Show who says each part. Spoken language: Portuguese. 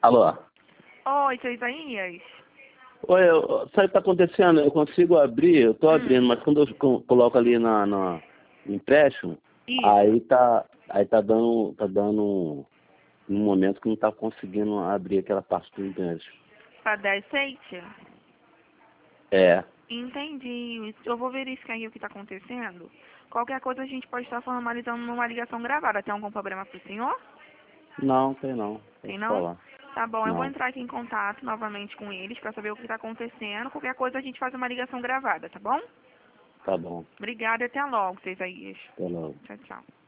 Speaker 1: Alô?
Speaker 2: Oi, seu Isaías?
Speaker 1: Oi, sabe o que tá acontecendo? Eu consigo abrir, eu tô abrindo, mas quando eu coloco ali no empréstimo,
Speaker 2: Isso.
Speaker 1: aí tá dando um momento que não tá conseguindo abrir aquela parte do empréstimo.
Speaker 2: Para dar aceite?
Speaker 1: É,
Speaker 2: Entendi. Eu vou verificar aí o que está acontecendo. Qualquer coisa a gente pode estar formalizando numa ligação gravada. Tem algum problema para o senhor?
Speaker 1: não, tem não,
Speaker 2: Tem
Speaker 1: pode
Speaker 2: não?
Speaker 1: falar.
Speaker 2: Tá bom, eu vou
Speaker 1: Não,
Speaker 2: entrar aqui em contato novamente com eles para saber o que está acontecendo. Qualquer coisa a gente faz uma ligação gravada, tá bom?
Speaker 1: tá bom,
Speaker 2: Obrigada e até logo, seu Isaías.
Speaker 1: até logo.
Speaker 2: Tchau, tchau.